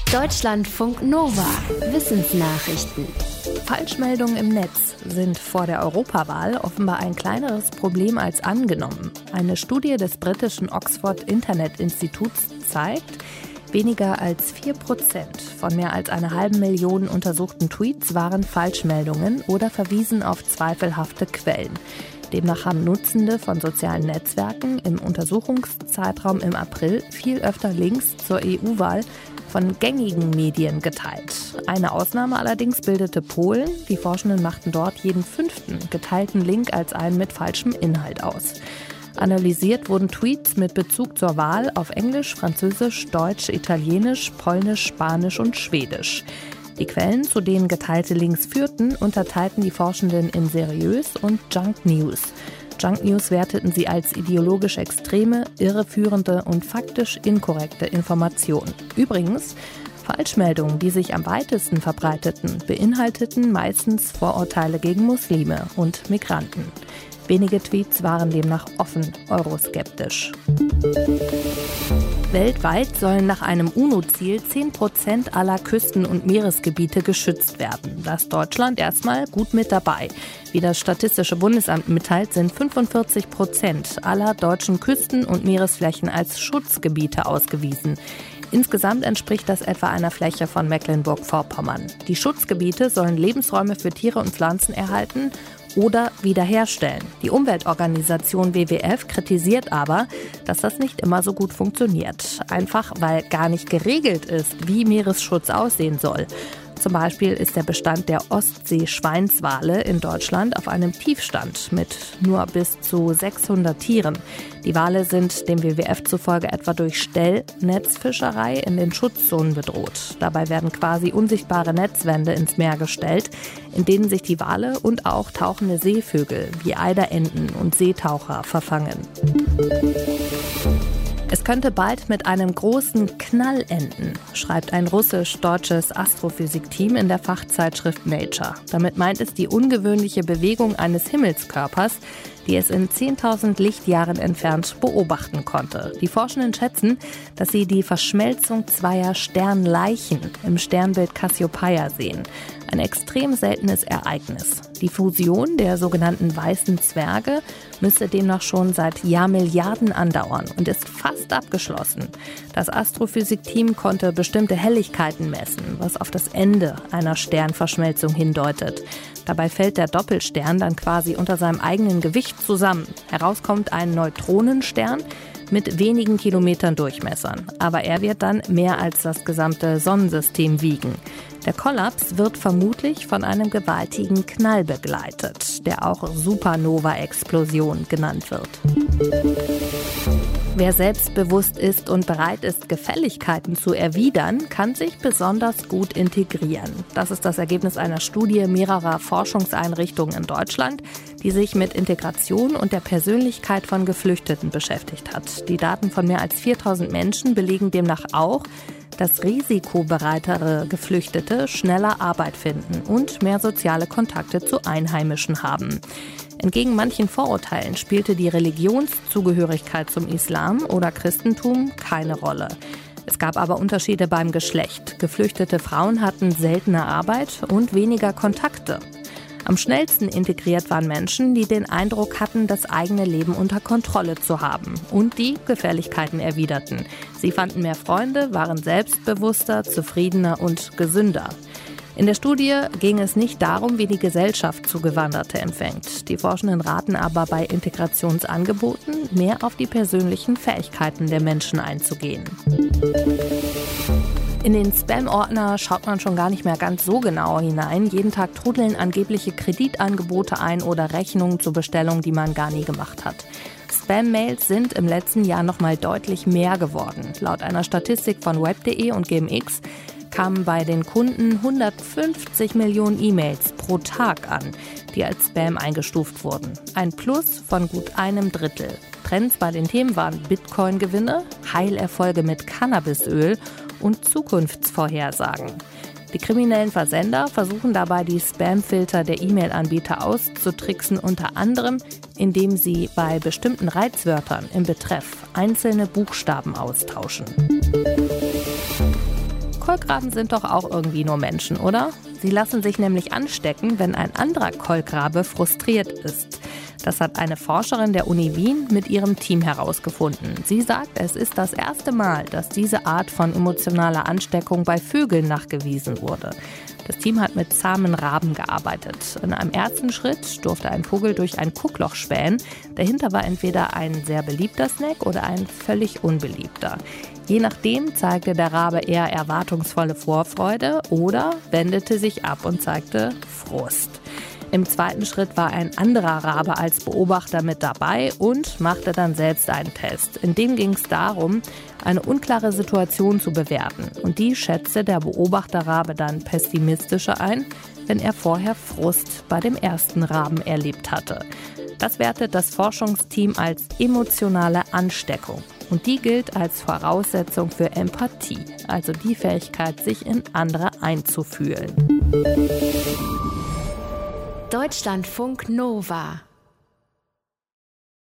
Deutschlandfunk Nova. Wissensnachrichten. Falschmeldungen im Netz sind vor der Europawahl offenbar ein kleineres Problem als angenommen. Eine Studie des britischen Oxford Internet Instituts zeigt, weniger als 4% von mehr als 500.000 untersuchten Tweets waren Falschmeldungen oder verwiesen auf zweifelhafte Quellen. Demnach haben Nutzende von sozialen Netzwerken im Untersuchungszeitraum im April viel öfter Links zur EU-Wahl von gängigen Medien geteilt. Eine Ausnahme allerdings bildete Polen. Die Forschenden machten dort jeden 5. geteilten Link als einen mit falschem Inhalt aus. Analysiert wurden Tweets mit Bezug zur Wahl auf Englisch, Französisch, Deutsch, Italienisch, Polnisch, Spanisch und Schwedisch. Die Quellen, zu denen geteilte Links führten, unterteilten die Forschenden in seriös und Junk News. Junk News werteten sie als ideologisch extreme, irreführende und faktisch inkorrekte Informationen. Übrigens, Falschmeldungen, die sich am weitesten verbreiteten, beinhalteten meistens Vorurteile gegen Muslime und Migranten. Wenige Tweets waren demnach offen euroskeptisch. Weltweit sollen nach einem UNO-Ziel 10% aller Küsten- und Meeresgebiete geschützt werden. Da ist Deutschland erstmal gut mit dabei. Wie das Statistische Bundesamt mitteilt, sind 45% aller deutschen Küsten- und Meeresflächen als Schutzgebiete ausgewiesen. Insgesamt entspricht das etwa einer Fläche von Mecklenburg-Vorpommern. Die Schutzgebiete sollen Lebensräume für Tiere und Pflanzen erhalten oder wiederherstellen. Die Umweltorganisation WWF kritisiert aber, dass das nicht immer so gut funktioniert. Einfach weil gar nicht geregelt ist, wie Meeresschutz aussehen soll. Zum Beispiel ist der Bestand der Ostsee-Schweinswale in Deutschland auf einem Tiefstand mit nur bis zu 600 Tieren. Die Wale sind dem WWF zufolge etwa durch Stellnetzfischerei in den Schutzzonen bedroht. Dabei werden quasi unsichtbare Netzwände ins Meer gestellt, in denen sich die Wale und auch tauchende Seevögel wie Eiderenten und Seetaucher verfangen. Es könnte bald mit einem großen Knall enden, schreibt ein russisch-deutsches Astrophysikteam in der Fachzeitschrift Nature. Damit meint es die ungewöhnliche Bewegung eines Himmelskörpers, die es in 10.000 Lichtjahren entfernt beobachten konnte. Die Forschenden schätzen, dass sie die Verschmelzung zweier Sternleichen im Sternbild Cassiopeia sehen. Ein extrem seltenes Ereignis. Die Fusion der sogenannten weißen Zwerge müsste demnach schon seit Jahrmilliarden andauern und ist fast abgeschlossen. Das Astrophysikteam konnte bestimmte Helligkeiten messen, was auf das Ende einer Sternverschmelzung hindeutet. Dabei fällt der Doppelstern dann quasi unter seinem eigenen Gewicht zusammen. Herauskommt ein Neutronenstern mit wenigen Kilometern Durchmessern. Aber er wird dann mehr als das gesamte Sonnensystem wiegen. Der Kollaps wird vermutlich von einem gewaltigen Knall begleitet, der auch Supernova-Explosion genannt wird. Wer selbstbewusst ist und bereit ist, Gefälligkeiten zu erwidern, kann sich besonders gut integrieren. Das ist das Ergebnis einer Studie mehrerer Forschungseinrichtungen in Deutschland, die sich mit Integration und der Persönlichkeit von Geflüchteten beschäftigt hat. Die Daten von mehr als 4.000 Menschen belegen demnach auch, dass risikobereitere Geflüchtete schneller Arbeit finden und mehr soziale Kontakte zu Einheimischen haben. Entgegen manchen Vorurteilen spielte die Religionszugehörigkeit zum Islam oder Christentum keine Rolle. Es gab aber Unterschiede beim Geschlecht. Geflüchtete Frauen hatten seltener Arbeit und weniger Kontakte. Am schnellsten integriert waren Menschen, die den Eindruck hatten, das eigene Leben unter Kontrolle zu haben und die Gefälligkeiten erwiderten. Sie fanden mehr Freunde, waren selbstbewusster, zufriedener und gesünder. In der Studie ging es nicht darum, wie die Gesellschaft Zugewanderte empfängt. Die Forschenden raten aber bei Integrationsangeboten, mehr auf die persönlichen Fähigkeiten der Menschen einzugehen. In den Spam-Ordner schaut man schon gar nicht mehr ganz so genau hinein. Jeden Tag trudeln angebliche Kreditangebote ein oder Rechnungen zur Bestellung, die man gar nie gemacht hat. Spam-Mails sind im letzten Jahr noch mal deutlich mehr geworden. Laut einer Statistik von web.de und GMX kamen bei den Kunden 150 Millionen E-Mails pro Tag an, die als Spam eingestuft wurden. Ein Plus von gut einem Drittel. Trends bei den Themen waren Bitcoin-Gewinne, Heilerfolge mit Cannabisöl und Zukunftsvorhersagen. Die kriminellen Versender versuchen dabei, die Spam-Filter der E-Mail-Anbieter auszutricksen, unter anderem, indem sie bei bestimmten Reizwörtern im Betreff einzelne Buchstaben austauschen. Kolkraben sind doch auch irgendwie nur Menschen, oder? Sie lassen sich nämlich anstecken, wenn ein anderer Kolkrabe frustriert ist. Das hat eine Forscherin der Uni Wien mit ihrem Team herausgefunden. Sie sagt, es ist das erste Mal, dass diese Art von emotionaler Ansteckung bei Vögeln nachgewiesen wurde. Das Team hat mit zahmen Raben gearbeitet. In einem ersten Schritt durfte ein Vogel durch ein Guckloch spähen. Dahinter war entweder ein sehr beliebter Snack oder ein völlig unbeliebter. Je nachdem zeigte der Rabe eher erwartungsvolle Vorfreude oder wendete sich ab und zeigte Frust. Im zweiten Schritt war ein anderer Rabe als Beobachter mit dabei und machte dann selbst einen Test. In dem ging es darum, eine unklare Situation zu bewerten. Und die schätzte der Beobachterrabe dann pessimistischer ein, wenn er vorher Frust bei dem ersten Raben erlebt hatte. Das wertet das Forschungsteam als emotionale Ansteckung. Und die gilt als Voraussetzung für Empathie, also die Fähigkeit, sich in andere einzufühlen. Deutschlandfunk Nova